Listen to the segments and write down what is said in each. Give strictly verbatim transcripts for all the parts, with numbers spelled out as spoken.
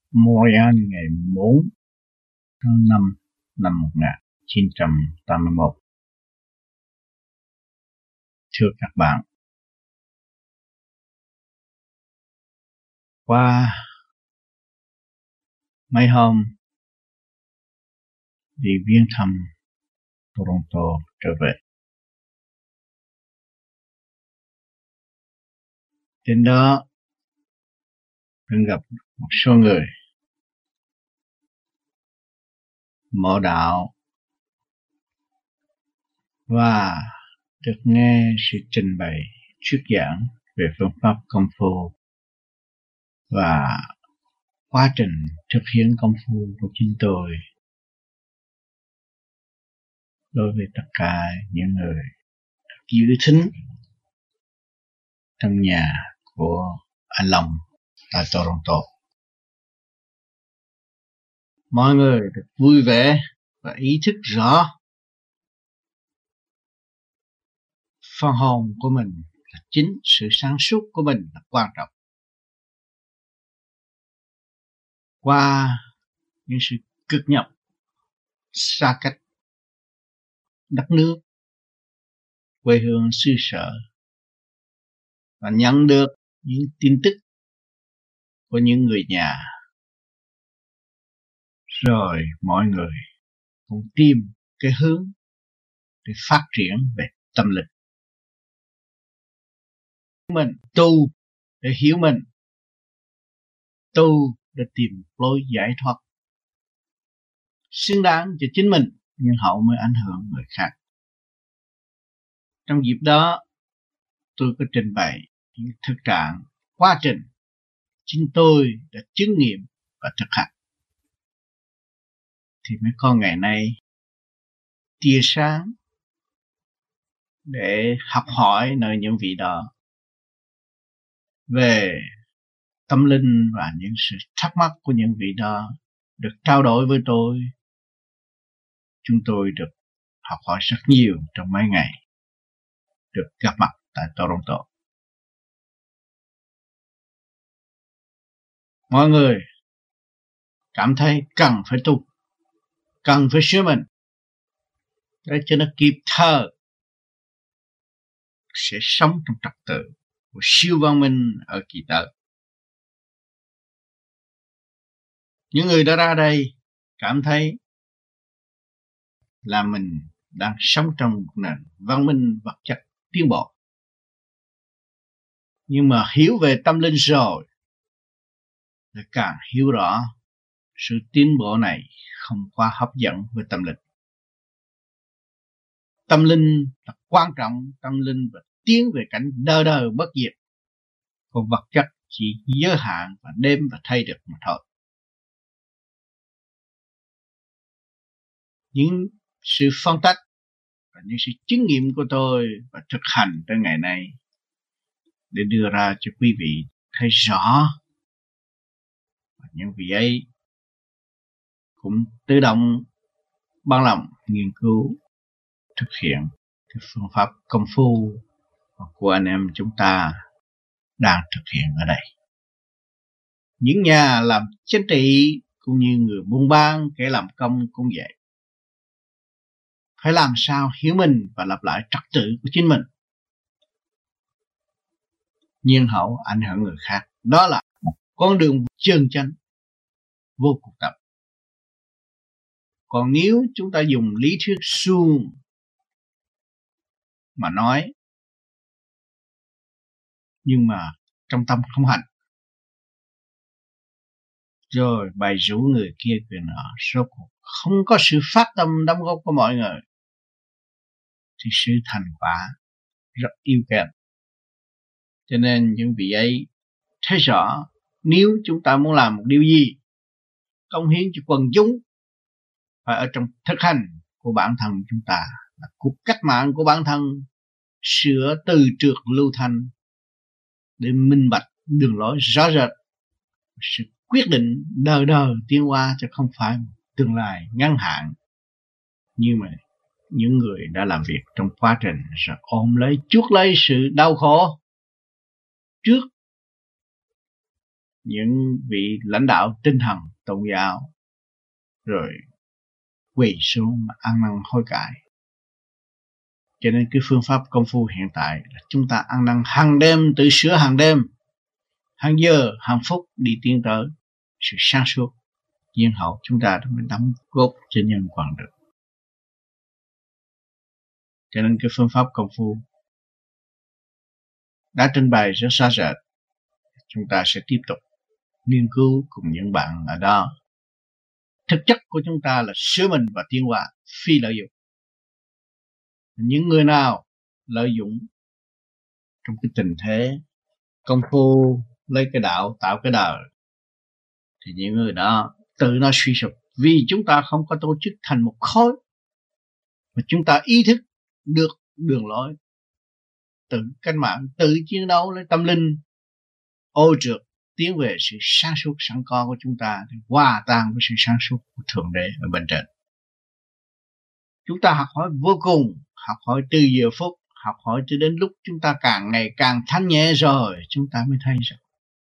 Montreal ngày bốn tháng năm năm một nghìn chín trăm tám mươi mốt. Thưa các bạn, qua mấy hôm đi viếng thăm Toronto trở về, đến đó tôi gặp một số người mở đạo và được nghe sự trình bày thuyết giảng về phương pháp công phu và quá trình thực hiện công phu của chính tôi đối với tất cả những người giữ thính trong nhà của anh Long tại Toronto. Mọi người được vui vẻ và ý thức rõ phần hồn của mình là chính, sự sáng suốt của mình là quan trọng. Qua những sự cực nhọc, xa cách đất nước, quê hương xứ sở và nhận được những tin tức của những người nhà, rồi mọi người cũng tìm cái hướng để phát triển về tâm linh. Mình tu để hiểu mình, tu để tìm lối giải thoát xứng đáng cho chính mình, nhưng hậu mới ảnh hưởng người khác. Trong dịp đó, tôi có trình bày những thực trạng, quá trình chính tôi đã chứng nghiệm và thực hành, thì mới có ngày nay tia sáng để học hỏi nơi những vị đó về tâm linh, và những sự thắc mắc của những vị đó được trao đổi với tôi. Chúng tôi được học hỏi rất nhiều trong mấy ngày được gặp mặt tại Toronto. Mọi người cảm thấy cần phải tu, cần phải sửa mình để cho nó kịp thời sẽ sống trong trật tự của siêu văn minh ở kỳ tới. Những người đã ra đây cảm thấy là mình đang sống trong một nền văn minh vật chất tiến bộ. Nhưng mà hiểu về tâm linh rồi thì càng hiểu rõ sự tiến bộ này không quá hấp dẫn với tâm linh. Tâm linh là quan trọng, tâm linh và tiến về cảnh đời đời bất diệt. Còn vật chất chỉ giới hạn và đêm và thay được mà thôi. Những sự phân tích và những sự chứng nghiệm của tôi và thực hành tới ngày nay để đưa ra cho quý vị thấy rõ, và những vị ấy cũng tự động bằng lòng nghiên cứu thực hiện cái phương pháp công phu của anh em chúng ta đang thực hiện ở đây. Những nhà làm chính trị cũng như người buôn bán, kẻ làm công cũng vậy. Phải làm sao hiểu mình và lập lại trật tự của chính mình, nhiên hậu ảnh hưởng người khác. Đó là một con đường chân chánh vô cùng tập. Còn nếu chúng ta dùng lý thuyết suông mà nói, nhưng mà trong tâm không hành, rồi bày rủ người kia người nọ, số cuộc không có sự phát tâm đóng góp của mọi người, thì sự thành quả rất yếu kém. Cho nên những vị ấy thấy rõ, nếu chúng ta muốn làm một điều gì cống hiến cho quần chúng, phải ở trong thực hành của bản thân chúng ta, là cuộc cách mạng của bản thân, sửa từ trượt lưu thanh để minh bạch đường lối rõ rệt, sự quyết định đời đời tiến hóa, chứ không phải tương lai ngắn hạn như mà những người đã làm việc trong quá trình rồi ôm lấy chuốc lấy sự đau khổ trước những vị lãnh đạo tinh thần tôn giáo rồi quỳ xuống mà ăn năn hối cải. Cho nên cái phương pháp công phu hiện tại là chúng ta ăn năn hàng đêm, tự sửa hàng đêm, hàng giờ, hàng phút đi tiến tới sự sáng suốt. Nhiên hậu chúng ta mới đóng góp cho nhân quả được. Cho nên cái phương pháp công phu đã trình bày rất rõ rệt. Chúng ta sẽ tiếp tục nghiên cứu cùng những bạn ở đó. Thực chất của chúng ta là sửa mình và tiến hóa, phi lợi dụng. Những người nào lợi dụng trong cái tình thế công phu lấy cái đạo tạo cái đời, thì những người đó tự nó suy sụp, vì chúng ta không có tổ chức thành một khối mà chúng ta ý thức được đường lối, tự cách mạng, tự chiến đấu lấy tâm linh ô trượt tiến về sự sáng suốt sẵn có của chúng ta, thì hòa tan với sự sáng suốt của Thượng Đế ở bên trên. Chúng ta học hỏi vô cùng, học hỏi từ giờ phút, học hỏi cho đến lúc chúng ta càng ngày càng thanh nhẹ rồi, chúng ta mới thấy rằng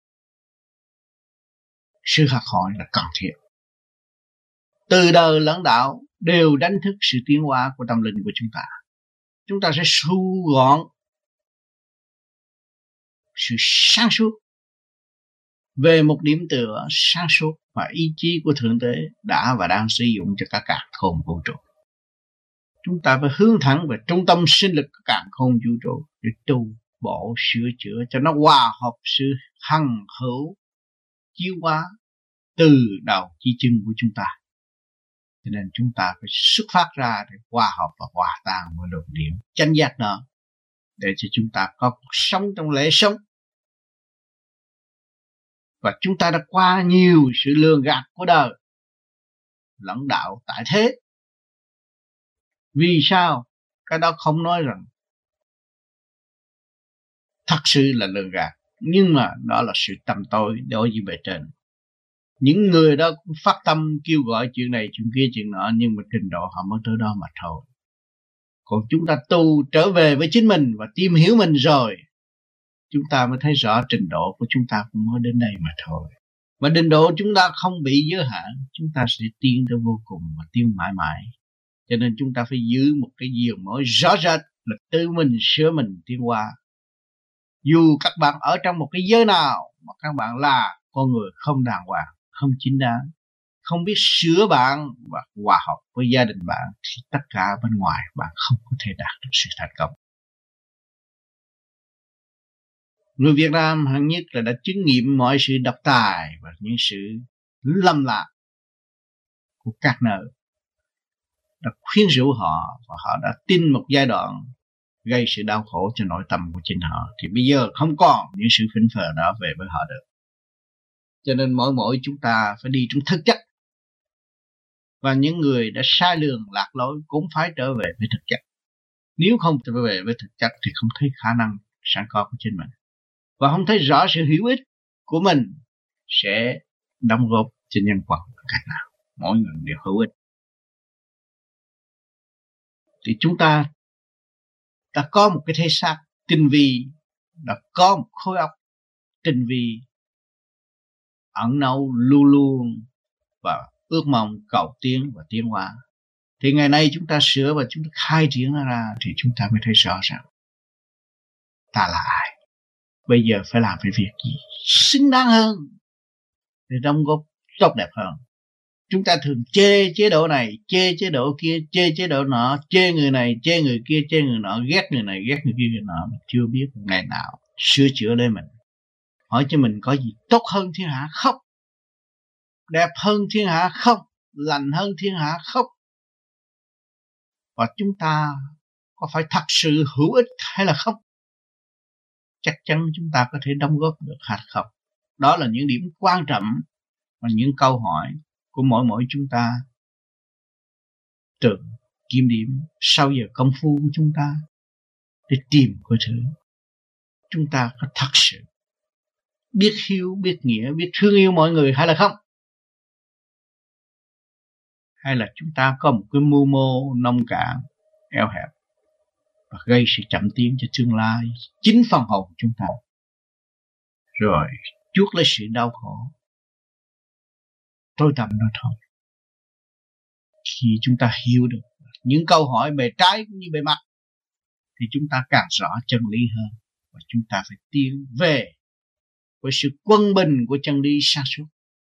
sự học hỏi là cần thiết. Từ đời lẫn đạo đều đánh thức sự tiến hóa của tâm linh của chúng ta. Chúng ta sẽ thu gọn sự sáng suốt về một điểm tựa sáng suốt và ý chí của Thượng Đế đã và đang sử dụng cho cả càn khôn vũ trụ. Chúng ta phải hướng thẳng về trung tâm sinh lực của càn khôn vũ trụ để tu bổ sửa chữa cho nó hòa hợp sự hằng hữu chiếu hóa từ đầu chí chân của chúng ta. Cho nên chúng ta phải xuất phát ra để hòa hợp và hòa tan với luồng điểm chánh giác đó, để cho chúng ta có cuộc sống trong lễ sống. Và chúng ta đã qua nhiều sự lường gạt của đời lẫn đạo tại thế. Vì sao? Cái đó không nói rằng thật sự là lường gạt, nhưng mà đó là sự tầm tối đối với bề trên. Những người đó cũng phát tâm kêu gọi chuyện này chuyện kia chuyện nọ, nhưng mà trình độ họ mới tới đó mà thôi. Còn chúng ta tu trở về với chính mình và tìm hiểu mình rồi, chúng ta mới thấy rõ trình độ của chúng ta cũng mới đến đây mà thôi. Và trình độ chúng ta không bị giới hạn, chúng ta sẽ tiến tới vô cùng và tiến mãi mãi. Cho nên chúng ta phải giữ một cái diều mối rõ rệt là tự mình sửa mình tiến hóa. Dù các bạn ở trong một cái giới nào mà các bạn là con người không đàng hoàng, không chính đáng, không biết sửa bạn và hòa hợp với gia đình bạn, thì tất cả bên ngoài bạn không có thể đạt được sự thành công. Người Việt Nam hẳn nhất là đã chứng nghiệm mọi sự độc tài và những sự lầm lạc của các nơi, đã khuyến rũ họ và họ đã tin một giai đoạn gây sự đau khổ cho nội tâm của chính họ, thì bây giờ không còn những sự phỉnh phờ đó về với họ được. Cho nên mỗi mỗi chúng ta phải đi trong thực chất, và những người đã sai lường lạc lối cũng phải trở về với thực chất. Nếu không trở về với thực chất thì không thấy khả năng sẵn có của chính mình, và không thấy rõ sự hữu ích của mình sẽ đóng góp cho nhân quả cách nào. Mỗi người đều hữu ích. Thì chúng ta đã có một cái thể xác tinh vi, đã có một khối óc tinh vi, ẩn náu luôn luôn và ước mong cầu tiến và tiến hóa. Thì ngày nay chúng ta sửa và chúng ta khai triển nó ra, thì chúng ta mới thấy rõ ràng ta là ai, bây giờ phải làm cái việc gì xứng đáng hơn để đóng góp tốt đẹp hơn. Chúng ta thường chê chế độ này, chê chế độ kia, chê chế độ nọ, chê người này, chê người kia, chê người nọ, ghét người này, ghét người kia, người nọ, mà chưa biết ngày nào sửa chữa lấy mình. Hỏi cho mình có gì tốt hơn thiên hạ không? Đẹp hơn thiên hạ không? Lành hơn thiên hạ không? Và chúng ta có phải thật sự hữu ích hay là không? Chắc chắn chúng ta có thể đóng góp được hay không? Đó là những điểm quan trọng và những câu hỏi của mỗi mỗi chúng ta tự kiểm điểm sau giờ công phu của chúng ta để tìm coi thử chúng ta có thật sự biết hiếu, biết nghĩa, biết thương yêu mọi người hay là không? Hay là chúng ta có một cái mưu mô nông cạn, eo hẹp và gây sự chậm tiến cho tương lai chính phần hồn chúng ta. Rồi chuốc lấy sự đau khổ tối tăm đó thôi. Khi chúng ta hiểu được những câu hỏi bề trái cũng như bề mặt thì chúng ta càng rõ chân lý hơn, và chúng ta phải tiến về với sự quân bình của chân lý sáng suốt.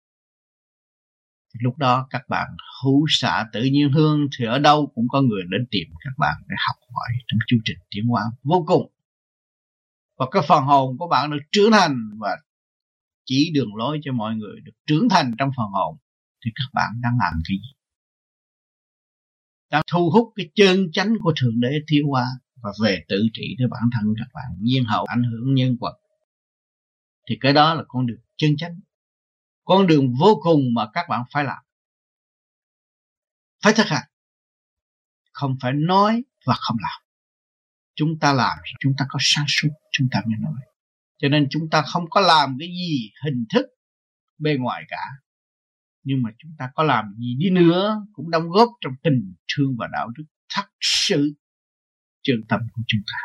Thì lúc đó các bạn hữu xạ tự nhiên hương, thì ở đâu cũng có người đến tìm các bạn để học hỏi trong chương trình tiến hóa vô cùng. Và cái phần hồn của bạn được trưởng thành và chỉ đường lối cho mọi người được trưởng thành trong phần hồn, thì các bạn đang làm cái gì? Đang thu hút cái chân chánh của Thượng Đế tiến hóa và về tự trị để bản thân các bạn, nhiên hậu ảnh hưởng nhân quả. Thì cái đó là con đường chân chánh, con đường vô cùng mà các bạn phải làm, phải thực hành, không phải nói và không làm. Chúng ta làm, chúng ta có sáng suốt, chúng ta mới nói. Cho nên chúng ta không có làm cái gì hình thức bề ngoài cả, nhưng mà chúng ta có làm gì đi nữa cũng đóng góp trong tình thương và đạo đức thật sự chân tâm của chúng ta.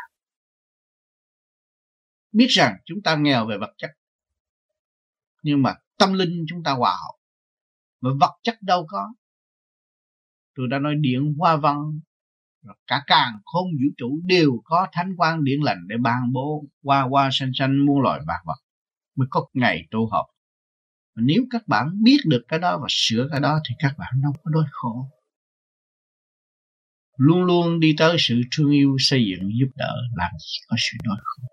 Biết rằng chúng ta nghèo về vật chất, nhưng mà tâm linh chúng ta hòa hợp, mà vật chất đâu có. Tôi đã nói điện hoa văn, cả càn khôn vũ trụ đều có thánh quang điển lành để ban bố hoa hoa xanh xanh muôn loài vạn vật, mới có ngày tụ họp. Mà nếu các bạn biết được cái đó và sửa cái đó thì các bạn đâu có đói khổ. Luôn luôn đi tới sự thương yêu, xây dựng, giúp đỡ, làm gì có sự đói khổ.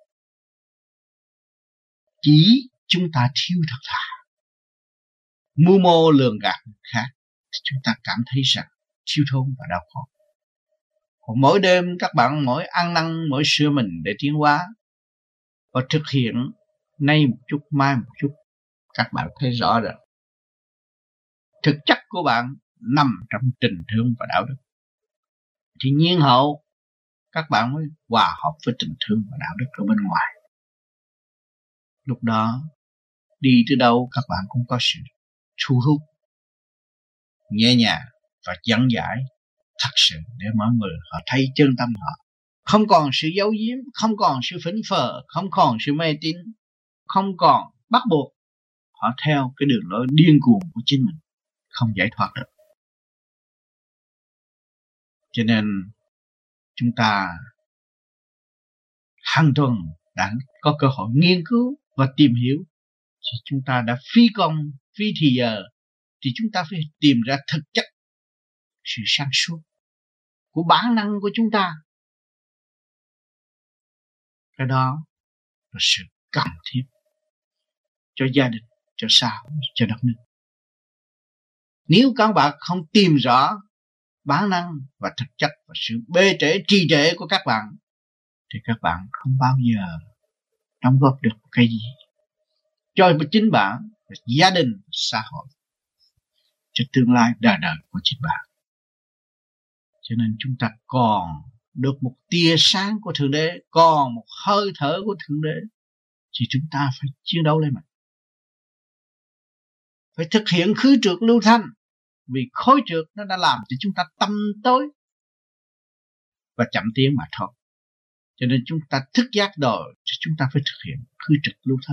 Chỉ chúng ta thiếu thật thà, mưu mô lường gạt người khác, thì chúng ta cảm thấy rằng thiếu thốn và đau khổ. Còn mỗi đêm các bạn mỗi ăn năn, mỗi sửa mình để tiến hóa và thực hiện nay một chút, mai một chút, các bạn thấy rõ rồi. Thực chất của bạn nằm trong tình thương và đạo đức. Thì nhiên hậu các bạn mới hòa hợp với tình thương và đạo đức ở bên ngoài. Lúc đó đi tới đâu các bạn cũng có sự thu hút nhẹ nhàng và dẫn giải thật sự để mọi người họ thấy chân tâm họ. Không còn sự giấu giếm, không còn sự phỉnh phờ, không còn sự mê tín, không còn bắt buộc họ theo cái đường lối điên cuồng của chính mình, không giải thoát được. Cho nên chúng ta hàng tuần đã có cơ hội nghiên cứu và tìm hiểu, thì chúng ta đã phí công, phí thì giờ, thì chúng ta phải tìm ra thực chất sự sáng suốt của bản năng của chúng ta. Cái đó là sự cần thiết cho gia đình, cho xã hội, cho đất nước. Nếu các bạn không tìm rõ bản năng và thực chất và sự bê trễ, trì trệ của các bạn, thì các bạn không bao giờ đóng góp được cái gì cho chính bạn, gia đình, xã hội, cho tương lai đời đời của chính bạn. Cho nên chúng ta còn được một tia sáng của Thượng Đế, còn một hơi thở của Thượng Đế, thì chúng ta phải chiến đấu lên mình. Phải thực hiện khứ trượt lưu thanh, vì khối trượt nó đã làm cho chúng ta tâm tối và chậm tiến mà thôi. Cho nên chúng ta thức giác rồi, chúng ta phải thực hiện khứ trượt lưu thanh.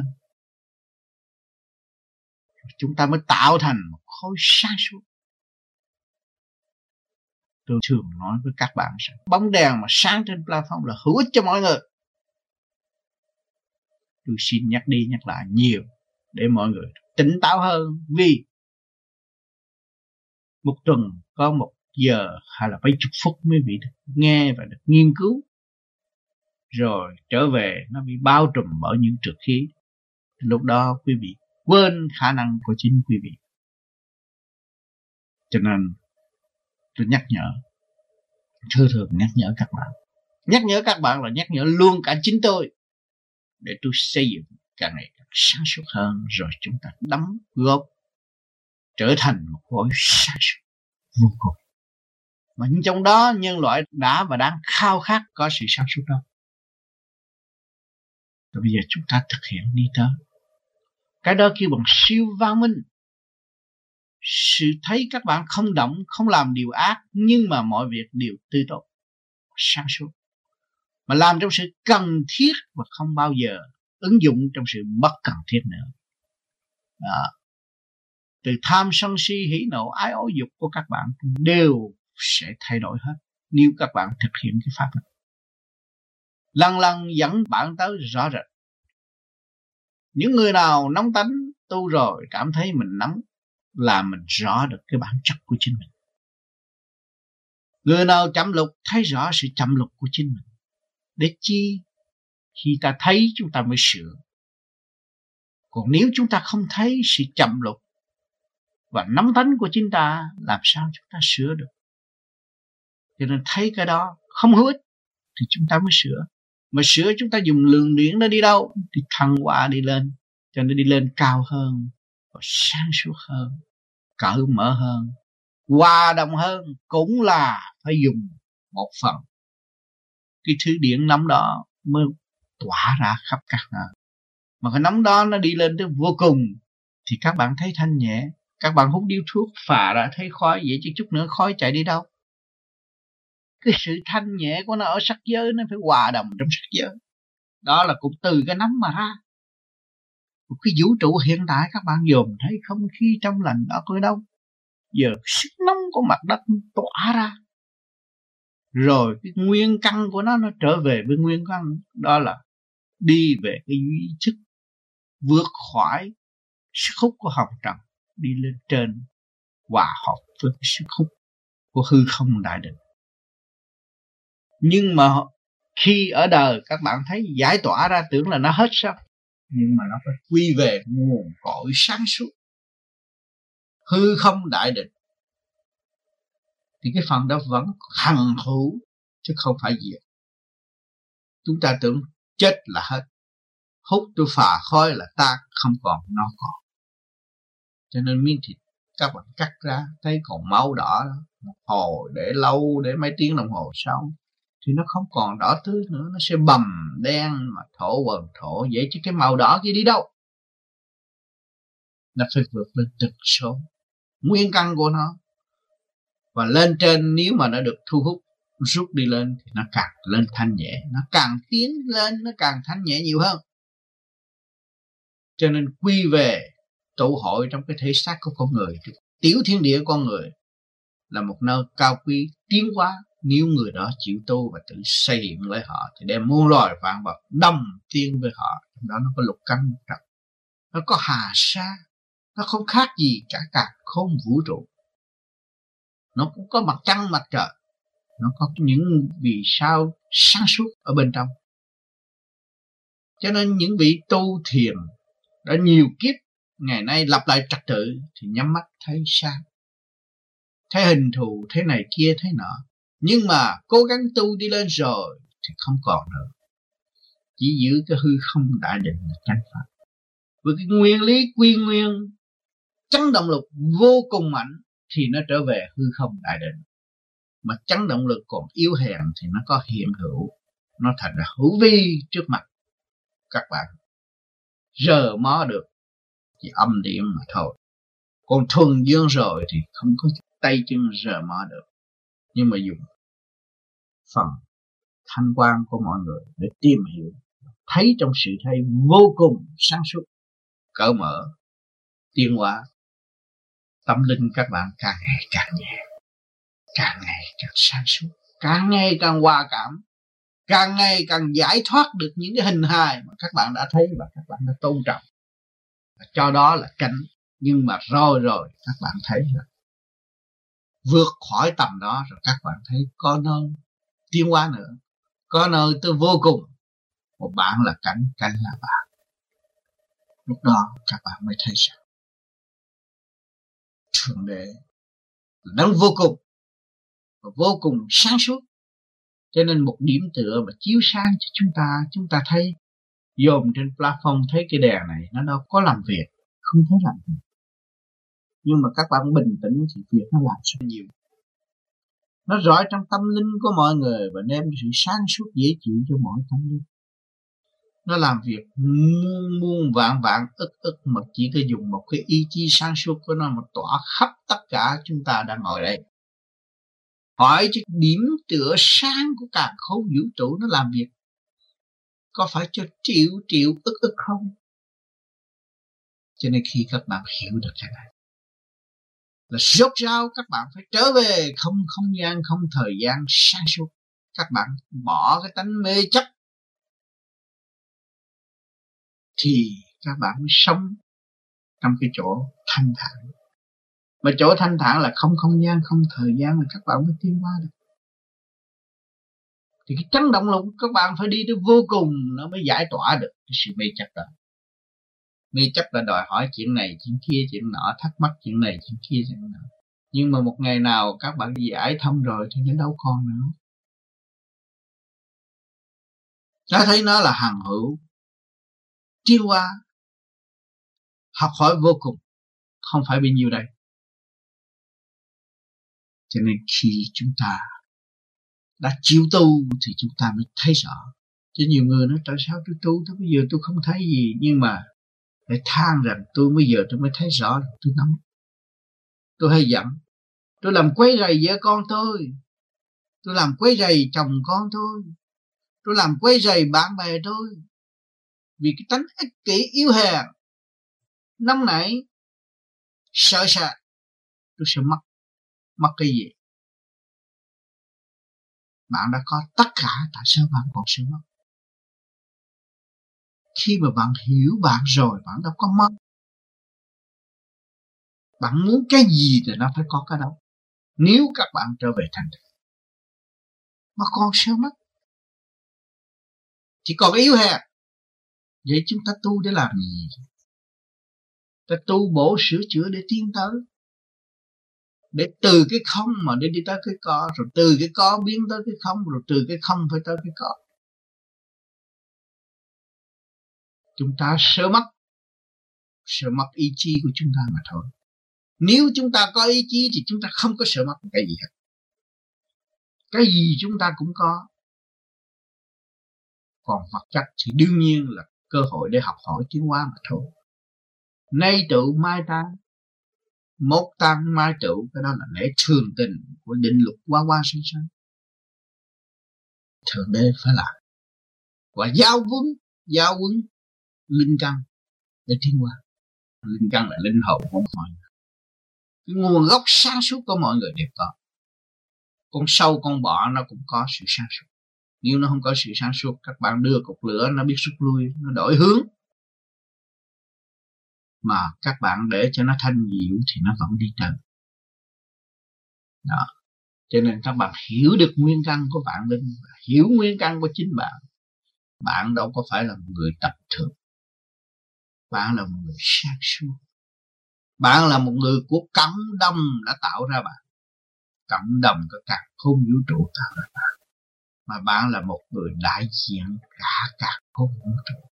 Chúng ta mới tạo thành một khối sáng suốt. Tôi thường nói với các bạn rằng bóng đèn mà sáng trên plafond là hữu ích cho mọi người. Tôi xin nhắc đi nhắc lại nhiều để mọi người tỉnh táo hơn, vì một tuần có một giờ hay là mấy chục phút mới bị được nghe và được nghiên cứu, rồi trở về nó bị bao trùm bởi những trượt khí. Lúc đó quý vị quên khả năng của chính quý vị. Cho nên tôi nhắc nhở, thường thường nhắc nhở các bạn. Nhắc nhở các bạn là nhắc nhở luôn cả chính tôi, để tôi xây dựng càng ngày càng sáng suốt hơn, rồi chúng ta đóng góp trở thành một khối sáng suốt vô cùng. Mà trong đó nhân loại đã và đang khao khát có sự sáng suốt đó. Rồi bây giờ chúng ta thực hiện đi tới. Cái đó kêu bằng siêu văn minh. Sự thấy các bạn không động, không làm điều ác, nhưng mà mọi việc đều tươi tốt, sáng suốt. Mà làm trong sự cần thiết và không bao giờ ứng dụng trong sự bất cần thiết nữa. Đó. Từ tham sân si hỉ nộ ái ố dục của các bạn đều sẽ thay đổi hết nếu các bạn thực hiện cái pháp này. Lần lần dẫn bạn tới rõ rệt. Những người nào nóng tánh tu rồi cảm thấy mình nóng là mình rõ được cái bản chất của chính mình. Người nào chậm lục thấy rõ sự chậm lục của chính mình. Để chi? Khi ta thấy chúng ta mới sửa. Còn nếu chúng ta không thấy sự chậm lục và nóng tánh của chính ta, làm sao chúng ta sửa được? Cho nên thấy cái đó không hữu ích thì chúng ta mới sửa. Mà sửa chúng ta dùng lượng điển nó đi đâu? Thì thăng hoa đi lên. Cho nên đi lên cao hơn, và sáng suốt hơn, cởi mở hơn, hòa đồng hơn. Cũng là phải dùng một phần cái thứ điển nóng đó mới tỏa ra khắp các nơi. Mà cái nóng đó nó đi lên tới vô cùng thì các bạn thấy thanh nhẹ. Các bạn hút điếu thuốc phà ra thấy khói, vậy chứ chút nữa khói chạy đi đâu? Cái sự thanh nhẹ của nó ở sắc giới nó phải hòa đồng trong sắc giới. Đó là cũng từ cái nóng mà ra. Một cái vũ trụ hiện tại các bạn dòm thấy không khí trong lành ở nơi đâu. Giờ sức nóng của mặt đất tỏa ra. Rồi cái nguyên căn của nó nó trở về với nguyên căn. Đó là đi về cái duy thức, vượt khỏi sức hút của hồng trần, đi lên trên hòa hợp với sức hút của hư không đại định. Nhưng mà khi ở đời các bạn thấy giải tỏa ra tưởng là nó hết sao, nhưng mà nó phải quy về nguồn cội sáng suốt hư không đại định, thì cái phần đó vẫn hằng hữu chứ không phải diệt. Chúng ta tưởng chết là hết, hút tôi phà khói là ta không còn, nó còn. Cho nên miếng thịt các bạn cắt ra thấy còn máu đỏ đó, một hồi để lâu, để mấy tiếng đồng hồ sau thì nó không còn đỏ tươi nữa, nó sẽ bầm đen mà thổ quần thổ. Vậy chứ cái màu đỏ kia đi đâu? Nó phải vượt lên trực số nguyên căn của nó, và lên trên nếu mà nó được thu hút rút đi lên thì nó càng lên thanh nhẹ, nó càng tiến lên, nó càng thanh nhẹ nhiều hơn. Cho nên quy về tụ hội trong cái thể xác của con người, tiểu thiên địa con người là một nơi cao quý tiến hóa. Nếu người đó chịu tu và tự xây dựng lấy họ thì đem muôn loài vạn vật đồng tiên với họ. Trong đó nó có lục căn lục trần, nó có hà sa, nó không khác gì cả cả không vũ trụ. Nó cũng có mặt trăng mặt trời, nó có những vì sao sáng suốt ở bên trong. Cho nên những vị tu thiền đã nhiều kiếp ngày nay lặp lại trật tự thì nhắm mắt thấy sáng, thấy hình thù thế này kia thế nọ. Nhưng mà cố gắng tu đi lên rồi thì không còn nữa, chỉ giữ cái hư không đại định là chánh pháp. Với cái nguyên lý quy nguyên chấn động lực vô cùng mạnh thì nó trở về hư không đại định. Mà chấn động lực còn yếu hèn thì nó có hiện hữu, nó thành ra hữu vi trước mặt các bạn. Rờ mó được chỉ âm điểm mà thôi. Còn thuần dương rồi thì không có tay chân rờ mó được. Nhưng mà dùng phần thanh quan của mọi người để tìm hiểu, thấy trong sự thấy vô cùng sáng suốt, cởi mở, tiến hóa, tâm linh các bạn càng ngày càng nhẹ, càng ngày càng sáng suốt, càng ngày càng hòa cảm, càng ngày càng giải thoát được những cái hình hài mà các bạn đã thấy và các bạn đã tôn trọng. Và cho đó là cảnh. Nhưng mà rồi rồi các bạn thấy rồi, vượt khỏi tầm đó rồi các bạn thấy có nơi tiến hóa nữa, có nơi tới vô cùng. Một bạn là cảnh, cảnh là bạn. Lúc đó các bạn mới thấy rằng Thượng Đế đang vô cùng và vô cùng sáng suốt. Cho nên một điểm tựa mà chiếu sáng cho chúng ta, chúng ta thấy dòm trên platform thấy cái đèn này nó đâu có làm việc, không thấy làm việc. Nhưng mà các bạn bình tĩnh thì việc nó làm rất nhiều. Nó rõ trong tâm linh của mọi người và đem sự sáng suốt dễ chịu cho mọi tâm linh. Nó làm việc muôn muôn vạn vạn ức ức mà chỉ có dùng một cái ý chí sáng suốt của nó mà tỏa khắp tất cả chúng ta đang ngồi đây. Hỏi chứ điểm tựa sáng của cả khối vũ trụ nó làm việc có phải cho triệu triệu ức ức không? Cho nên khi các bạn hiểu được cái này là rốt ráo các bạn phải trở về không không gian, không thời gian sáng suốt. Các bạn bỏ cái tánh mê chấp thì các bạn mới sống trong cái chỗ thanh thản. Mà chỗ thanh thản là không không gian, không thời gian là các bạn mới tiến qua được. Thì cái chấn động lực các bạn phải đi tới vô cùng nó mới giải tỏa được cái sự mê chấp đó. Mê chấp là đòi hỏi chuyện này, chuyện kia, chuyện nọ, thắc mắc chuyện này, chuyện kia, chuyện nọ. Nhưng mà một ngày nào các bạn giải thông rồi thì nó đâu còn nữa. Đã thấy nó là hằng hữu, tiến hóa, học hỏi vô cùng, không phải bao nhiêu đây. Cho nên khi chúng ta đã chịu tu thì chúng ta mới thấy rõ. Chứ nhiều người nói tại sao tôi tu tới bây giờ tôi không thấy gì, nhưng mà để than rằng tôi bây giờ tôi mới thấy rõ là tôi nóng, tôi hay giận, tôi làm quấy rầy vợ con tôi, tôi làm quấy rầy chồng con tôi, tôi làm quấy rầy bạn bè tôi, vì cái tánh ích kỷ yếu hèn, nóng nảy, sợ sệt, tôi sẽ mất, mất cái gì? Bạn đã có tất cả, tại sao bạn còn sợ mất? Khi mà bạn hiểu bạn rồi, bạn đâu có mất. Bạn muốn cái gì thì nó phải có cái đó. Nếu các bạn trở về thành thực, mà còn sợ mất, chỉ còn yếu hèn. Vậy chúng ta tu để làm gì? Ta tu bổ sửa chữa để tiến tới, để từ cái không mà để đi tới cái có, rồi từ cái có biến tới cái không, rồi từ cái không phải tới cái có. Chúng ta sợ mất, sợ mất ý chí của chúng ta mà thôi. Nếu chúng ta có ý chí thì chúng ta không có sợ mất cái gì hết. Cái gì chúng ta cũng có. Còn vật chất thì đương nhiên là cơ hội để học hỏi tiến hóa mà thôi. Nay tựu mai tan, mốt tan mai tựu, cái đó là lẽ thường tình của định luật qua qua sinh sinh. Thượng đế phải làm. Và giao vấn, giao vấn linh căn để tiến hóa. Linh căn là linh hồn của mọi người. Cái nguồn gốc sáng suốt của mọi người đều có. Con sâu con bọ nó cũng có sự sáng suốt. Nếu nó không có sự sáng suốt, các bạn đưa cục lửa nó biết rút lui, nó đổi hướng. Mà các bạn để cho nó thanh dịu thì nó vẫn đi tới. Đó. Cho nên các bạn hiểu được nguyên căn của vạn linh, hiểu nguyên căn của chính bạn. Bạn đâu có phải là một người tầm thường. Bạn là một người sáng suốt. Bạn là một người của cộng đồng đã tạo ra bạn. Cộng đồng của cả khôn vũ trụ tạo ra bạn. Mà bạn là một người đại diện cả cả khôn vũ trụ.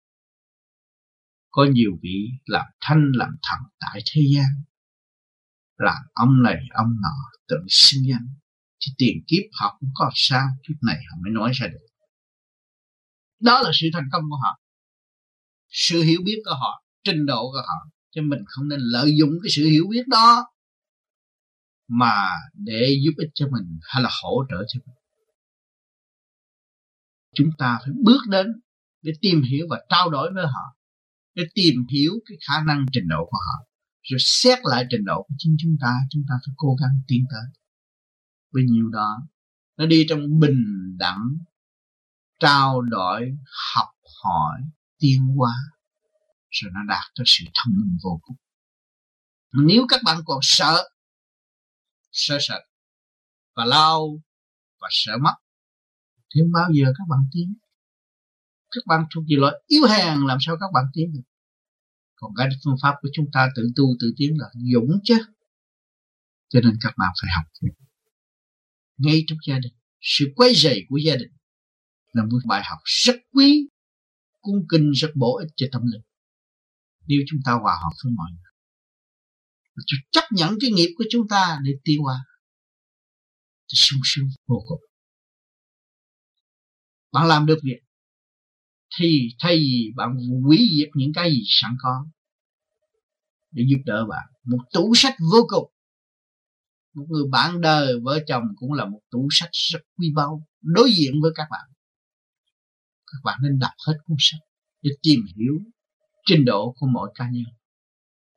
Có nhiều vị làm thanh làm thần tại thế gian, làm ông này ông nọ tự sinh danh, thì tiền kiếp họ cũng có sao, kiếp này họ mới nói ra được. Đó là sự thành công của họ, sự hiểu biết của họ, trình độ của họ. Cho mình không nên lợi dụng cái sự hiểu biết đó mà để giúp ích cho mình hay là hỗ trợ cho mình. Chúng ta phải bước đến để tìm hiểu và trao đổi với họ, để tìm hiểu cái khả năng trình độ của họ, rồi xét lại trình độ của chính chúng ta. Chúng ta phải cố gắng tiến tới. Vì nhiều đó nó đi trong bình đẳng, trao đổi, học hỏi, tiến hóa, rồi nó đạt tới sự thông minh vô cùng. Nếu các bạn còn sợ, sợ sệt và lâu và sợ mất, thì không bao giờ các bạn tiến. Các bạn thuộc về loại yếu hèn, làm sao các bạn tiến được? Còn cái phương pháp của chúng ta tự tu tự tiến là dũng chứ. Cho nên các bạn phải học. Ngay trong gia đình, sự quấy rầy của gia đình là một bài học rất quý, cung kính, rất bổ ích cho tâm linh. Nếu chúng ta hòa hợp với mọi người, chấp nhận cái nghiệp của chúng ta để tiêu hóa, thì sung sướng vô cùng. Bạn làm được việc thì thay vì bạn hủy diệt những cái gì sẵn có để giúp đỡ bạn, một tủ sách vô cùng. Một người bạn đời, vợ chồng cũng là một tủ sách rất quý báu đối diện với các bạn. Các bạn nên đọc hết cuốn sách để tìm hiểu trình độ của mỗi cá nhân.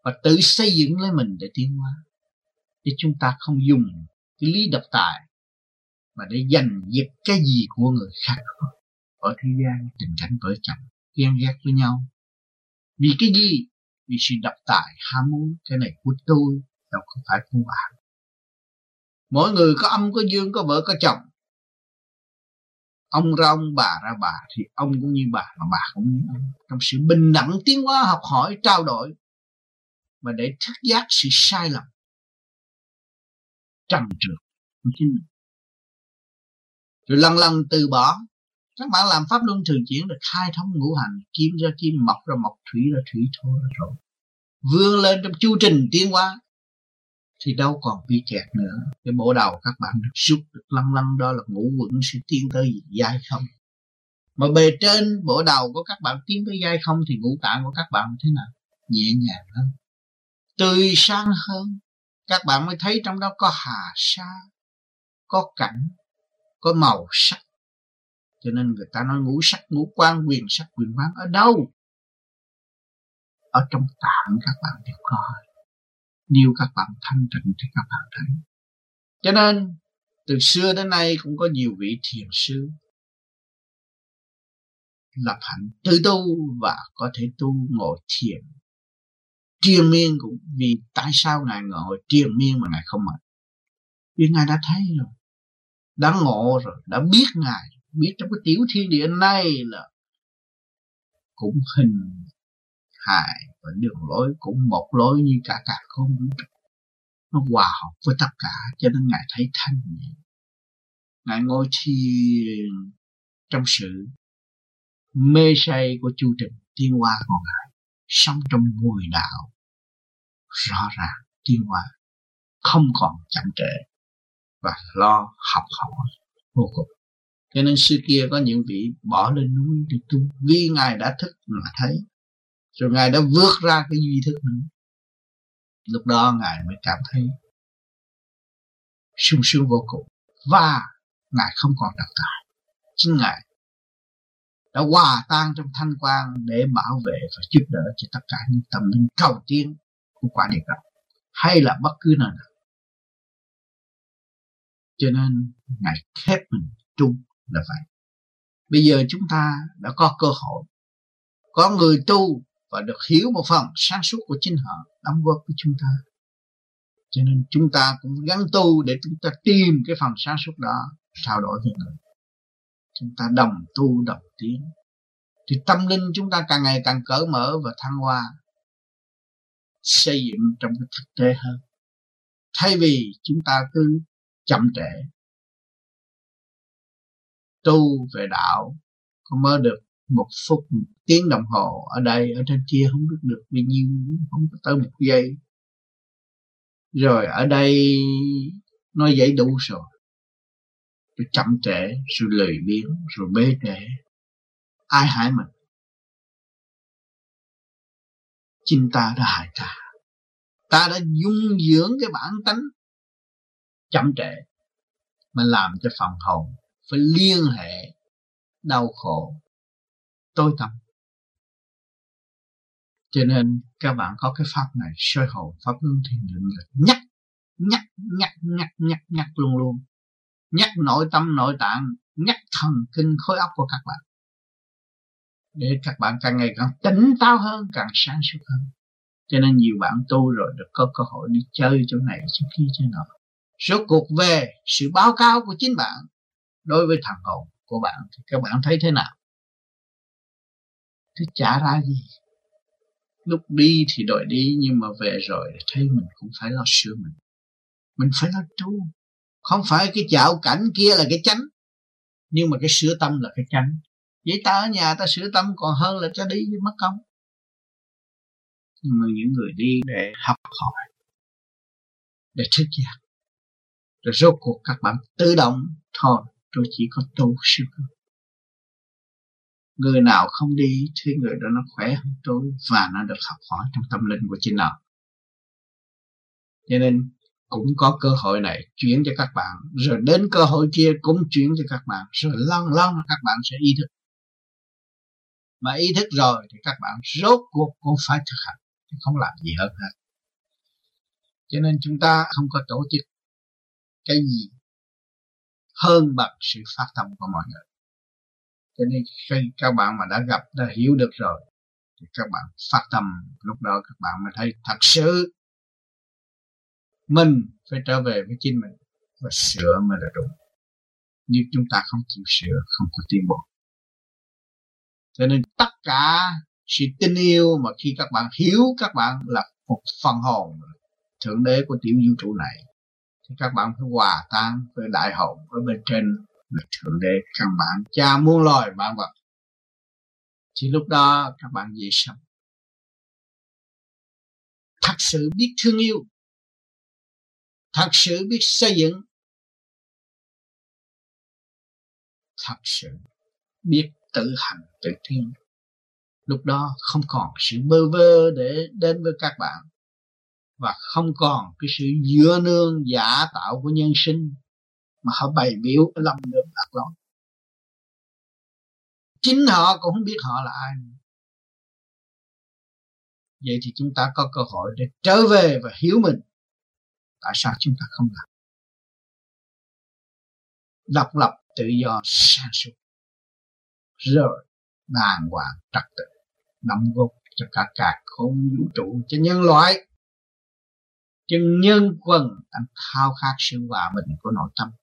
và tự xây dựng lấy mình để tiến hóa. Chứ chúng ta không dùng cái lý độc tài mà để giành giật cái gì của người khác. Ở thế gian tình cảnh vợ chồng ghen ghét với nhau vì cái gì? Vì sự độc tài ham muốn. Cái này của tôi, đâu không phải của bạn. Mỗi người có âm có dương, có vợ có chồng. Ông ra ông, bà ra bà, thì ông cũng như bà, mà bà cũng như ông. Trong sự bình đẳng tiến hóa, học hỏi, trao đổi, mà để thức giác sự sai lầm trần trượt của chính mình, rồi lần lần từ bỏ. Các bạn làm pháp luân thường chuyển được khai thông ngũ hành, kim ra kim, mộc ra mộc, thủy ra thủy, thổ ra thổ, vươn lên trong chu trình tiến hóa thì đâu còn bị kẹt nữa. Cái bộ đầu các bạn được rút được lăn lăn, đó là ngũ quẩn sẽ tiến tới giai không. Mà bề trên bộ đầu của các bạn tiến tới giai không thì ngũ tạng của các bạn thế nào? Nhẹ nhàng hơn, tươi sáng hơn. Các bạn mới thấy trong đó có hà sa, có cảnh, có màu sắc. Cho nên người ta nói ngũ sắc, ngũ quan, quyền sắc, quyền quang ở đâu? Ở trong tạng các bạn đều có. Nếu các bạn thanh tịnh thì các bạn thấy. Cho nên từ xưa đến nay cũng có nhiều vị thiền sư lập hạnh tự tu và có thể tu ngồi thiền triền miên. Cũng vì tại sao Ngài ngồi triền miên mà Ngài không mệt? Vì Ngài đã thấy rồi, đã ngộ rồi, đã biết Ngài, biết trong cái tiểu thiên địa này là cũng hình hài và đường lối cũng một lối như cả cả không vũ trụ. Nó hòa hợp với tất cả, cho nên Ngài thấy thanh nhẹ. Ngài ngồi thiền trong sự mê say của chu trình tiến hóa của Ngài, sống trong mùi đạo rõ ràng tiến hóa, không còn chậm trễ và lo học hỏi vô cùng. Cho nên xưa kia có những vị bỏ lên núi để tu, vì Ngài đã thức mà thấy, rồi Ngài đã vượt ra cái duy thức nữa. Lúc đó Ngài mới cảm thấy sung sướng vô cùng, và Ngài không còn độc tài. Chính Ngài đã hòa tan trong thanh quang để bảo vệ và giúp đỡ cho tất cả những tâm linh cầu tiến của quả địa cầu hay là bất cứ nơi nào. Cho nên Ngài khép mình tu là vậy. Bây giờ chúng ta đã có cơ hội, có người tu và được hiểu một phần sáng suốt của chính họ đóng góp với chúng ta. Cho nên chúng ta cũng gắng tu để chúng ta tìm cái phần sáng suốt đó, trao đổi với người. Chúng ta đồng tu đồng tiến, thì tâm linh chúng ta càng ngày càng cởi mở và thăng hoa, xây dựng trong cái thực tế hơn. Thay vì chúng ta cứ chậm trễ, tu về đạo có mới được một phút, một tiếng đồng hồ, ở đây ở trên kia không biết được bao nhiêu, không có tới một giây. Rồi ở đây nó dậy đủ rồi, rồi chậm trễ, rồi lười biếng, rồi bế trễ. Ai hại mình? Chính ta đã hại ta. Ta đã dung dưỡng cái bản tánh chậm trễ mà làm cho phần hồn phải liên hệ đau khổ tối tăm. Cho nên các bạn có cái pháp này, soi hồn pháp luân thiền định là nhắc nhắc nhắc nhắc nhắc nhắc luôn luôn, nhắc nội tâm nội tạng, nhắc thần kinh khối óc của các bạn, để các bạn càng ngày càng tỉnh táo hơn, càng sáng suốt hơn. Cho nên nhiều bạn tu rồi được có cơ hội đi chơi chỗ này chỗ kia chỗ nọ. Rốt cuộc về sự báo cáo của chính bạn đối với thần hồn của bạn thì các bạn thấy thế nào? Thì chả ra gì. Lúc đi thì đòi đi, nhưng mà về rồi thấy mình cũng phải lo sửa mình. Mình phải lo tu. Không phải cái dạo cảnh kia là cái chánh, nhưng mà cái sửa tâm là cái chánh. Vậy ta ở nhà ta sửa tâm còn hơn là cho đi mất công. Nhưng mà những người đi để học hỏi, để thức giác, rồi rốt cuộc các bạn tự động thôi, tôi chỉ có tu siêu hơn. Người nào không đi thì người đó nó khỏe hơn tôi, và nó được học hỏi trong tâm linh của chính nó. Cho nên cũng có cơ hội này chuyển cho các bạn, rồi đến cơ hội kia cũng chuyển cho các bạn, rồi lần lần các bạn sẽ ý thức. Mà ý thức rồi thì các bạn rốt cuộc cũng phải thực hành. không làm gì hơn hết. Cho nên chúng ta không có tổ chức cái gì hơn bằng sự phát tâm của mọi người. Cho nên khi các bạn mà đã gặp, đã hiểu được rồi, thì các bạn phát tâm, lúc đó các bạn mới thấy thật sự mình phải trở về với chính mình và sửa mới là đúng. Nhưng chúng ta không chịu sửa, không có tiến bộ. Cho nên tất cả sự tình yêu mà khi các bạn hiểu các bạn là một phần hồn Thượng Đế của tiểu vũ trụ này, thì các bạn phải hòa tan với đại hồn ở bên trên là Thượng Đế căn bản cha muôn loài vạn vật. Thì lúc đó các bạn dễ sống. Thật sự biết thương yêu, thật sự biết xây dựng, thật sự biết tự hành tự tiến. Lúc đó không còn sự bơ vơ để đến với các bạn, và không còn cái sự dựa nương giả tạo của nhân sinh mà họ bày biểu lầm đường lạc lối. Chính họ cũng không biết họ là ai. Vậy thì chúng ta có cơ hội để trở về và hiểu mình. Tại sao chúng ta không làm? Độc lập, tự do, sáng suốt, rồi đàng hoàng trật tự, đóng góp cho cả cả không vũ trụ, cho nhân loại, cho nhân quần đang khao khát sự hòa bình của nội tâm,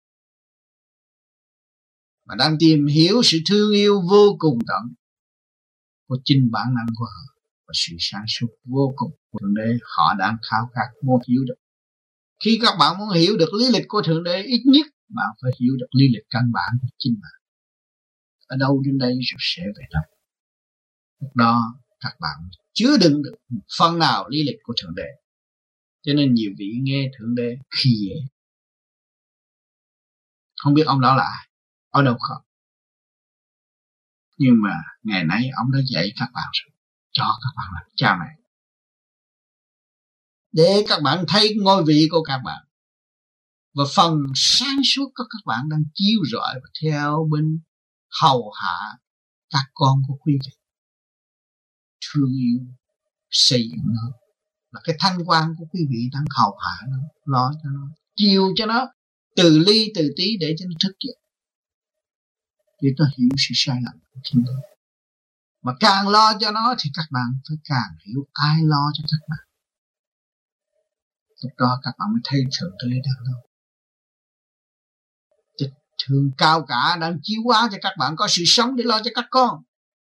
mà đang tìm hiểu sự thương yêu vô cùng tận của chính bản năng của họ, và sự sáng suốt vô cùng của Thượng Đế. Họ đang khao khát muốn hiểu được. Khi các bạn muốn hiểu được lý lịch của Thượng Đế, ít nhất bạn phải hiểu được lý lịch căn bản của chính bạn. Ở đâu đến đây rồi sẽ về đâu. Lúc đó các bạn chứa đựng được một phần nào lý lịch của Thượng Đế. Cho nên nhiều vị nghe Thượng Đế khi dễ, không biết ông đó là ai, ở đâu không. Nhưng mà ngày nay ông đã dạy các bạn rồi, cho các bạn là cha mẹ, để các bạn thấy ngôi vị của các bạn, và phần sáng suốt của các bạn đang chiếu rọi và theo bên hầu hạ các con của quý vị. Thương yêu, xây dựng nó, là cái thanh quan của quý vị đang hầu hạ nó, lo cho nó, chiều cho nó, từ ly từ tí để cho nó thức dậy, để nó hiểu sự sai lầm của chính nó. Mà càng lo cho nó thì các bạn phải càng hiểu ai lo cho các bạn. Lúc đó các bạn mới thấy Thượng Đế đang lo. Tình thương cao cả đang chiếu hóa cho các bạn có sự sống để lo cho các con,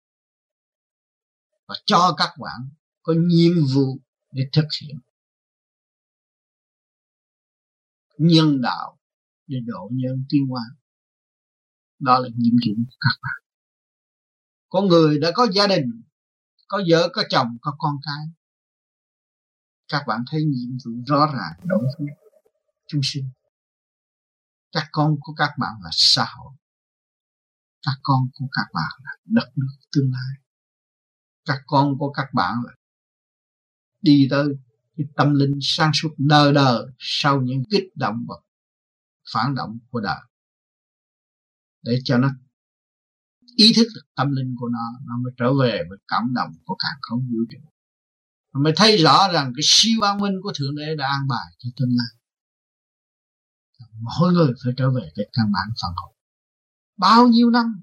và cho các bạn có nhiệm vụ để thực hiện nhân đạo để độ nhân tiến hóa. Đó là nhiệm vụ của các bạn. Có người đã có gia đình, có vợ, có chồng, có con cái. Các bạn thấy nhiệm vụ rõ ràng đối với chúng sinh. Các con của các bạn là xã hội. Các con của các bạn là đất nước tương lai. Các con của các bạn là đi tới cái tâm linh sáng suốt đời đời sau những kích động và phản động của đời, để cho nó ý thức được tâm linh của nó, nó mới trở về với cảm động của càn khôn vũ trụ. Nó mới thấy rõ rằng cái siêu an minh của Thượng Đế đã an bài cho tương lai. Mỗi người phải trở về cái căn bản phần hồn. Bao nhiêu năm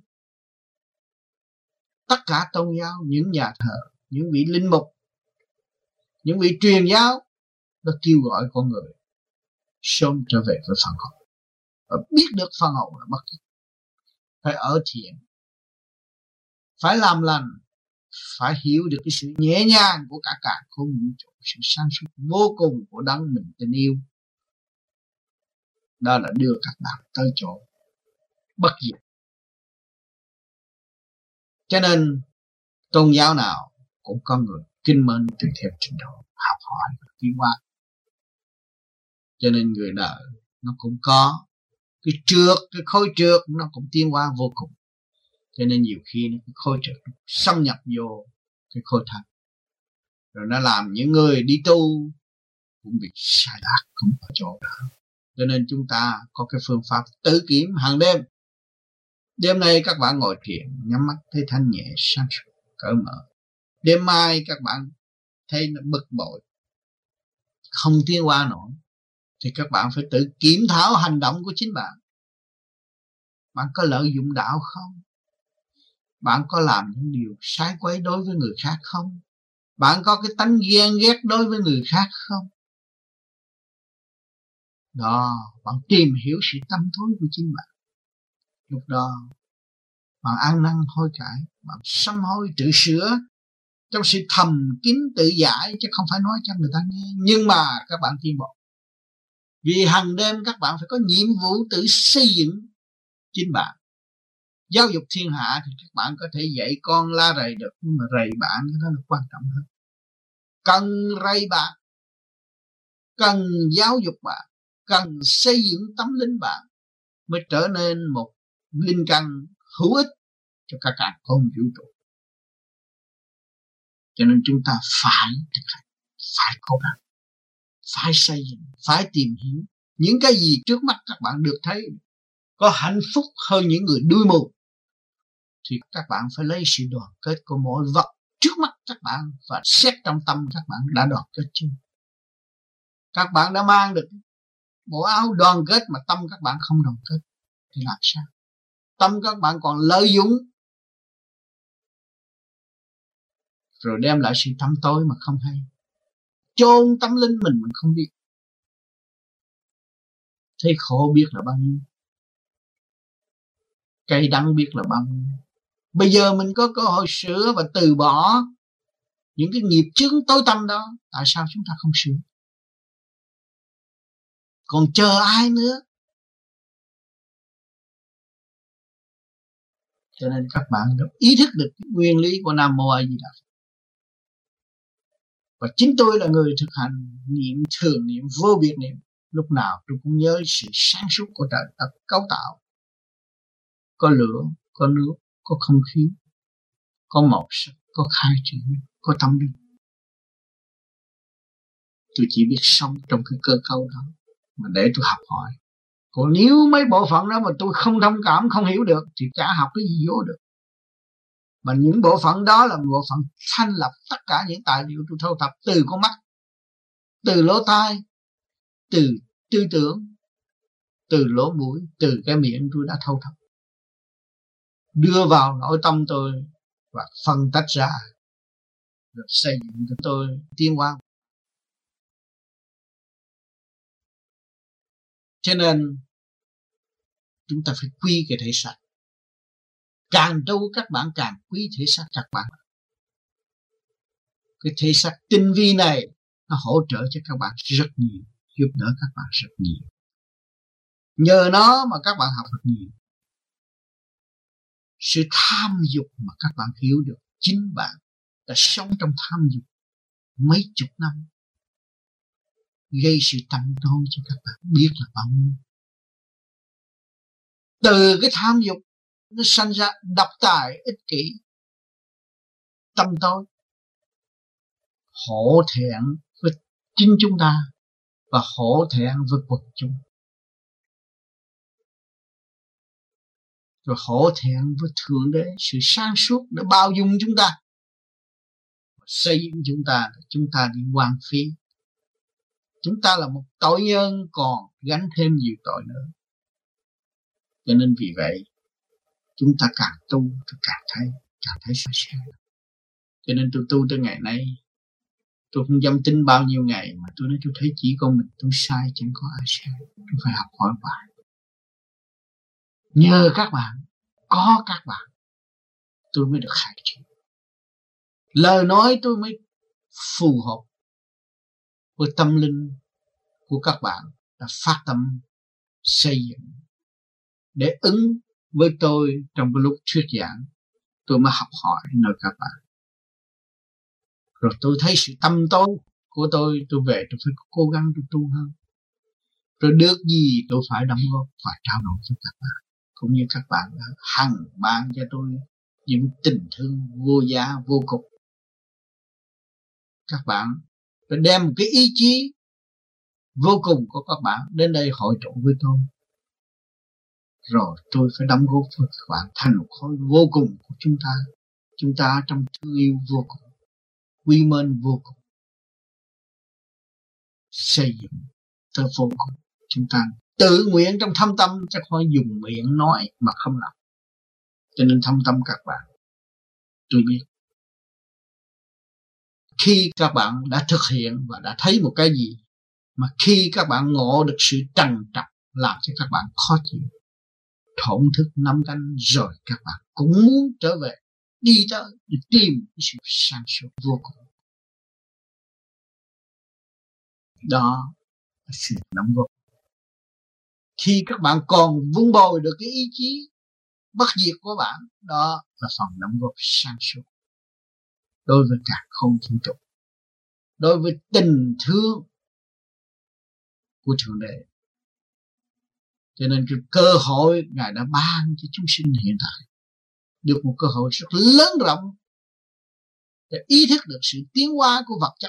tất cả tôn giáo, những nhà thờ, những vị linh mục, những vị truyền giáo đã kêu gọi con người sớm trở về với phần hồn. Và biết được phần hồn là bất diệt, phải ở thiện, phải làm lành, phải hiểu được cái sự nhẹ nhàng của cả cả khôn vũ trụ, sự sáng suốt vô cùng của đấng mình tình yêu. Đó là đưa các bạn tới chỗ bất diệt. Cho nên tôn giáo nào cũng có người kinh mến tùy theo trình độ học hỏi và tiến hóa. Cho nên người đời nó cũng có cái trượt, cái khối trượt nó cũng tiến hóa vô cùng. Cho nên nhiều khi cái khối trượt nó xâm nhập vô cái khối thanh, rồi nó làm những người đi tu cũng bị sai lạc không ở chỗ đó. Cho nên chúng ta có cái phương pháp tự kiểm hàng đêm. Đêm nay các bạn ngồi thiền, nhắm mắt thấy thanh nhẹ sáng suốt cởi mở. Đêm mai các bạn thấy nó bực bội, không tiến qua nổi, thì các bạn phải tự kiểm thảo hành động của chính bạn. Bạn có lợi dụng đạo không? Bạn có làm những điều sai quấy đối với người khác không? Bạn có cái tánh ghen ghét đối với người khác không? Đó, bạn tìm hiểu sự tâm tối của chính bạn. Lúc đó, bạn ăn năn hối cải, bạn sám hối tự sửa trong sự thầm kín tự giải, chứ không phải nói cho người ta nghe. Nhưng mà các bạn tiến bộ. Vì hàng đêm các bạn phải có nhiệm vụ tự xây dựng chính bạn. Giáo dục thiên hạ thì các bạn có thể dạy con la rầy được, nhưng mà rầy bạn cái đó là quan trọng hơn. Cần rầy bạn, cần giáo dục bạn, cần xây dựng tâm linh bạn, mới trở nên một linh căn hữu ích cho cả cả con vũ trụ. Cho nên chúng ta phải thực hành, phải cố gắng, phải xây dựng, phải tìm hiểu những cái gì trước mắt các bạn được thấy có hạnh phúc hơn những người đuôi mù. Thì các bạn phải lấy sự đoàn kết của mỗi vật trước mắt các bạn và xét trong tâm các bạn đã đoàn kết chưa. Các bạn đã mang được bộ áo đoàn kết mà tâm các bạn không đoàn kết thì làm sao? Tâm các bạn còn lợi dụng rồi đem lại sự tăm tối mà không hay, chôn tâm linh mình mình không biết, thấy khổ biết là bao nhiêu, cay đắng biết là bao nhiêu. Bây giờ mình có cơ hội sửa và từ bỏ những cái nghiệp chướng tối tăm đó, tại sao chúng ta không sửa? Còn chờ ai nữa? Cho nên các bạn đã ý thức được cái nguyên lý của Nam Mô A Di Đà Phật. Và chính tôi là người thực hành niệm thường niệm vô biệt niệm. Lúc nào tôi cũng nhớ sự sáng suốt của trời đất cấu tạo. Có lửa, có nước, có không khí, có màu sắc, có khai triển, có tâm linh. Tôi chỉ biết sống trong cái cơ cấu đó mà để tôi học hỏi. Còn nếu mấy bộ phận đó mà tôi không thông cảm, không hiểu được thì chả học cái gì vô được. Mà những bộ phận đó là bộ phận thanh lập tất cả những tài liệu tôi thu thập từ con mắt, từ lỗ tai, từ tư tưởng, từ lỗ mũi, từ cái miệng tôi đã thu thập, đưa vào nội tâm tôi và phân tách ra, rồi xây dựng cho tôi tiến hóa. Cho nên chúng ta phải quý cái thể xác. Càng trâu các bạn càng quý thể xác các bạn. Cái thể xác tinh vi này nó hỗ trợ cho các bạn rất nhiều, giúp đỡ các bạn rất nhiều. Nhờ nó mà các bạn học được nhiều. Sự tham dục mà các bạn hiểu được chính bạn đã sống trong tham dục mấy chục năm, gây sự tâm tối cho các bạn biết là bao nhiêu. Từ cái tham dục nó sanh ra độc tài, ích kỷ, tâm tối, hổ thẹn với chính chúng ta và hổ thẹn với quần chúng, rồi hổ thẹn với Thượng Đế, sự sáng suốt đã bao dung chúng ta, xây dựng chúng ta, chúng ta đi hoang phí. Chúng ta là một tội nhân còn gánh thêm nhiều tội nữa. Cho nên vì vậy chúng ta càng tu thì càng thấy càng thấy sai sai. Cho nên tôi tu tới ngày nay, tôi không dám tin bao nhiêu ngày mà tôi nói tôi thấy chỉ con mình tôi sai, chẳng có ai sai. Tôi phải học hỏi hoài. Nhờ các bạn, có các bạn, tôi mới được khai triển. Lời nói tôi mới phù hợp với tâm linh của các bạn đã phát tâm xây dựng để ứng với tôi trong cái lúc thuyết giảng. Tôi mới học hỏi nơi các bạn. Rồi tôi thấy sự tâm tối của tôi, tôi về tôi phải cố gắng tôi tu hơn. Rồi được gì tôi phải đóng góp và trao đổi với các bạn. Cũng như các bạn đã hằng ban cho tôi những tình thương vô giá vô cùng. Các bạn đã đem một cái ý chí vô cùng của các bạn đến đây hội tụ với tôi. Rồi tôi phải đóng góp với các bạn thành một khối vô cùng của chúng ta. Chúng ta trong thương yêu vô cùng, quy mến vô cùng. xây dựng tới vô cùng. Chúng ta tự nguyện trong thâm tâm, chứ không phải dùng miệng nói mà không làm. Cho nên thâm tâm các bạn, tôi biết khi các bạn đã thực hiện và đã thấy một cái gì, mà khi các bạn ngộ được sự trằn trọc làm cho các bạn khó chịu, thổn thức năm canh, rồi các bạn cũng muốn trở về, đi tới để tìm cái sự sáng suốt vô cùng. Đó là sự đóng góp. Khi các bạn còn vun bồi được cái ý chí bất diệt của bạn, đó là phần đóng góp sáng suốt đối với cả không vũ trụ, đối với tình thương của Thượng Đế. Cho nên cái cơ hội Ngài đã ban cho chúng sinh hiện tại được một cơ hội rất lớn rộng để ý thức được sự tiến hóa của vật chất,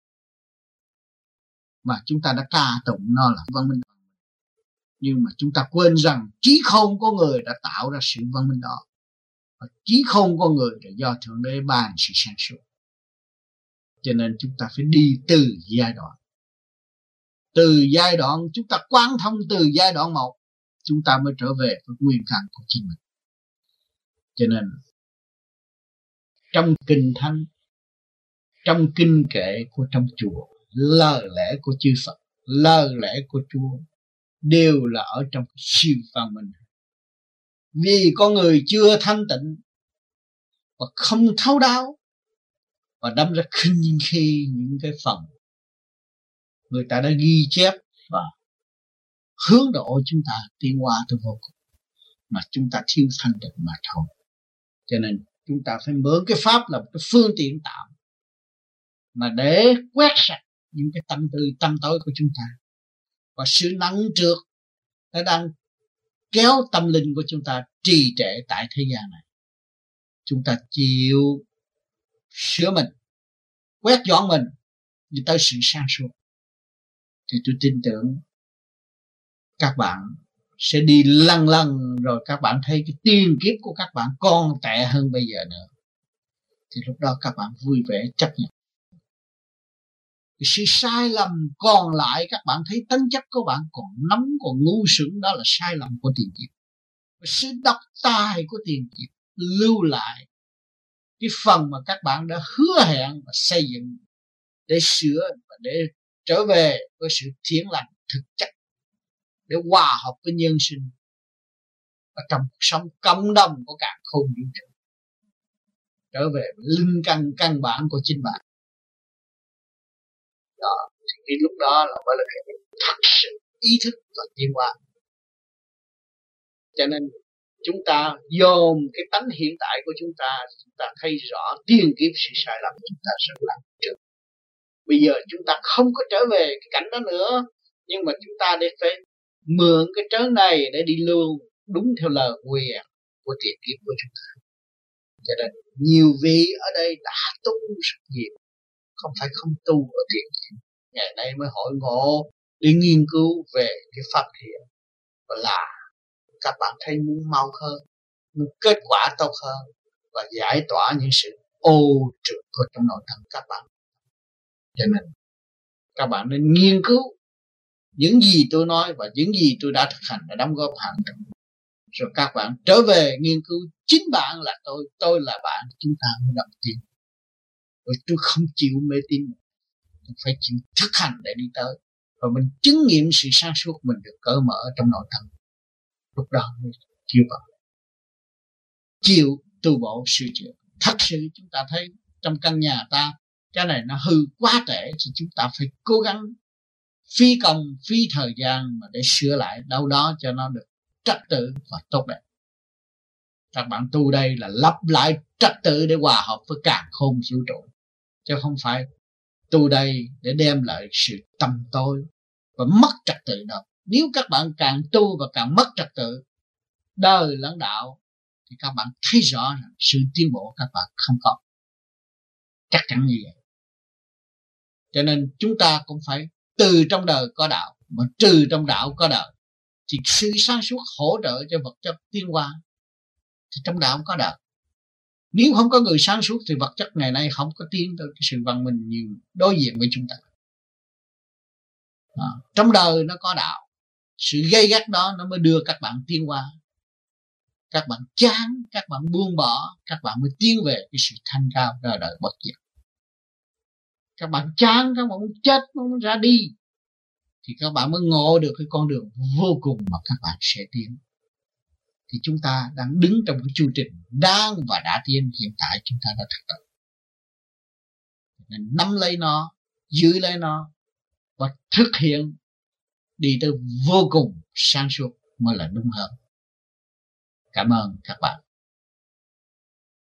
mà chúng ta đã ca tụng nó là văn minh. Nhưng mà chúng ta quên rằng trí khôn của người đã tạo ra sự văn minh đó, và trí khôn của người là do Thượng Đế ban sự sáng suốt. Cho nên chúng ta phải đi từ giai đoạn, từ giai đoạn chúng ta quán thông từ giai đoạn một, chúng ta mới trở về với nguyên căn của chính mình. Cho nên trong kinh thánh, trong kinh kệ của trong chùa, lời lẽ của chư Phật, lời lẽ của Chúa đều là ở trong siêu văn minh. Vì con người chưa thanh tịnh và không thấu đáo, và đâm ra khinh khi những cái phần người ta đã ghi chép và hướng độ chúng ta tiến hóa tới vô cùng, mà chúng ta thiếu thanh tịnh mà thôi. Cho nên chúng ta phải mở cái pháp là một cái phương tiện tạm mà để quét sạch những cái tâm tư tâm tối của chúng ta, và sự nặng trược nó đang kéo tâm linh của chúng ta trì trệ tại thế gian này. Chúng ta chịu sửa mình, quét dọn mình đi tới sự sáng suốt, thì tôi tin tưởng các bạn sẽ đi lăn lăn, rồi các bạn thấy cái tiền kiếp của các bạn còn tệ hơn bây giờ nữa, thì lúc đó các bạn vui vẻ chấp nhận. Cái sự sai lầm còn lại, các bạn thấy tính chất của bạn còn nóng, còn ngu xuẩn, đó là sai lầm của tiền kiếp. Và sự độc tài của tiền kiếp lưu lại cái phần mà các bạn đã hứa hẹn và xây dựng để sửa và để trở về với sự thiện lành thực chất, để hòa hợp với nhân sinh và trong cuộc sống cộng đồng của cả không vũ trụ, trở về với linh căn căn bản của chính bạn. Đó, thì cái lúc đó là mới là cái thật sự ý thức và tiến hóa. Cho nên chúng ta dồn cái tánh hiện tại của chúng ta, chúng ta thấy rõ tiền kiếp sự sai lầm của chúng ta rất là trước. Bây giờ chúng ta không có trở về cái cảnh đó nữa, nhưng mà chúng ta để phải mượn cái trớn này để đi luôn đúng theo lời nguyện của tiền kiếp của chúng ta. Cho nên nhiều vị ở đây đã tu rất nhiều, không phải không tu ở tiền kiếp. Ngày nay mới hội ngộ để nghiên cứu về cái pháp thiện, và là các bạn thấy muốn mau hơn, muốn kết quả tốt hơn, và giải tỏa những sự ô trượt của trong nội tâm các bạn. Cho nên các bạn nên nghiên cứu những gì tôi nói và những gì tôi đã thực hành đã đóng góp hàng trăm. Rồi các bạn trở về nghiên cứu chính bạn là tôi, tôi là bạn, chúng ta mới đồng tin. Rồi tôi không chịu mê tín, tôi phải chịu thực hành để đi tới, và mình chứng nghiệm sự sáng suốt mình được cởi mở trong nội tâm. Lúc đó mới chịu vào, chịu tu bổ sửa chữa. Thật sự chúng ta thấy trong căn nhà ta cái này nó hư quá tệ, thì chúng ta phải cố gắng phí công phí thời gian mà để sửa lại đâu đó cho nó được trật tự và tốt đẹp. Các bạn tu đây là lắp lại trật tự để hòa hợp với càn khôn vũ trụ, chứ không phải tu đây để đem lại sự tăm tối và mất trật tự đâu. Nếu các bạn càng tu và càng mất trật tự, đời lẫn đạo, thì các bạn thấy rõ rằng sự tiến bộ các bạn không có. Chắc chắn như vậy. Cho nên chúng ta cũng phải từ trong đời có đạo, mà trừ trong đạo có đời. Thì sự sáng suốt hỗ trợ cho vật chất tiến hóa, thì trong đạo có đời. Nếu không có người sáng suốt thì vật chất ngày nay không có tiến tới cái sự văn minh như đối diện với chúng ta. À, trong đời nó có đạo, sự gay gắt đó nó mới đưa các bạn tiến qua. Các bạn chán, các bạn buông bỏ, các bạn mới tiến về cái sự thanh cao đời đời bất diệt. Các bạn chán, các bạn muốn chết, muốn ra đi, thì các bạn mới ngộ được cái con đường vô cùng mà các bạn sẽ tiến. Thì chúng ta đang đứng trong cái chu trình đang và đã tiến, hiện tại chúng ta đã thực tập. Nên nắm lấy nó, giữ lấy nó và thực hiện đi tới vô cùng sáng suốt mới là đúng hơn. Cảm ơn các bạn.